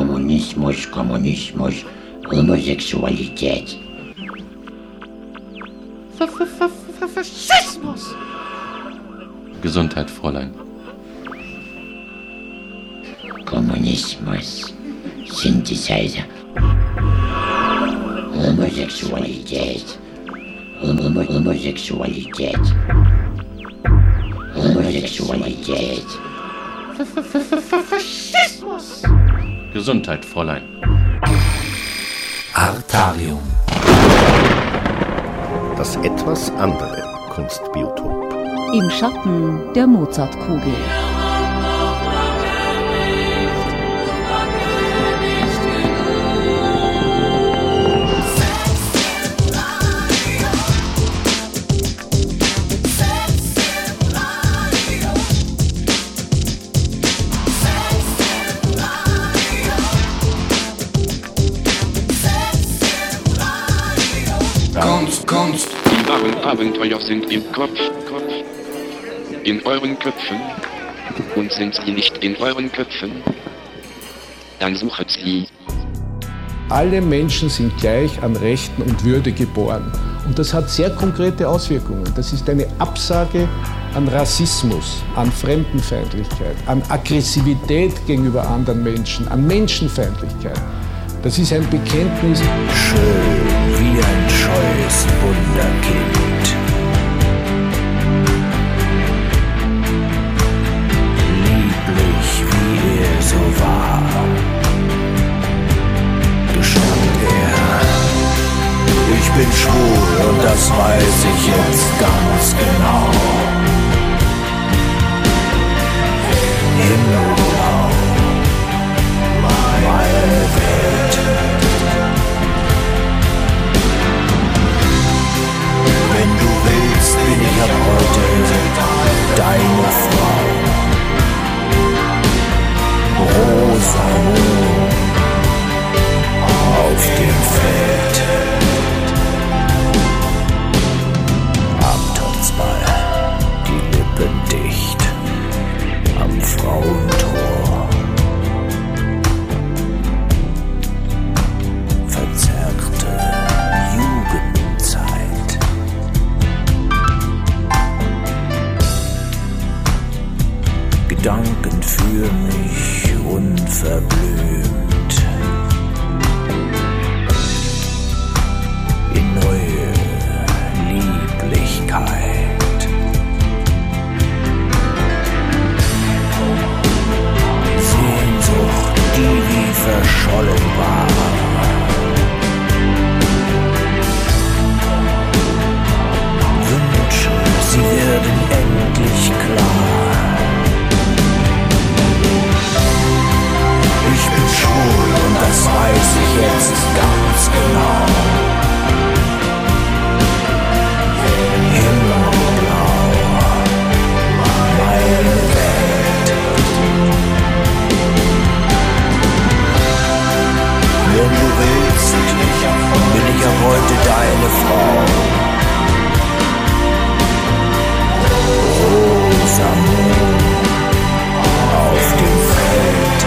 Kommunismus, Homosexualität. Faschismus! Gesundheit, Fräulein. Kommunismus, Synthesizer. Homosexualität. Homosexualität. Homosexualität. Faschismus! Gesundheit, Fräulein. Artarium. Das etwas andere Kunstbiotop. Im Schatten der Mozartkugel. Kunst. Die wahren Abenteuer sind im Kopf. In euren Köpfen. Und sind sie nicht in euren Köpfen? Dann sucht sie. Alle Menschen sind gleich an Rechten und Würde geboren. Und das hat sehr konkrete Auswirkungen. Das ist eine Absage an Rassismus, an Fremdenfeindlichkeit, an Aggressivität gegenüber anderen Menschen, an Menschenfeindlichkeit. Das ist ein Bekenntnis. Schön wie ein scheues Wunderkind. Lieblich wie er so war. Gestand er. Ich bin schwul und das weiß ich jetzt ganz genau. Himmelblau, meine Welt. Wenn du willst, bin ich ab heute deine Frau. Rosa Moon auf dem Feld. Abtanzball, die Lippen dicht am Frauentor. Verzerrte Jugendzeit. Gedanken führen mich unverblümt in neue Lieblichkeit. Sehnsucht, die wie verschollen war. Wünsche, sie werden endlich klar. Ich bin schwul und das weiß ich jetzt ganz genau. Himmelblau, meine Welt. Wenn du willst, bin ich ab heute deine Frau. Rosa Moon auf dem Feld.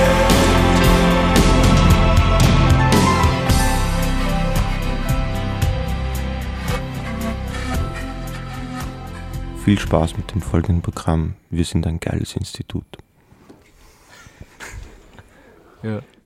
Viel Spaß mit dem folgenden Programm. Wir sind ein geiles Institut. Ja.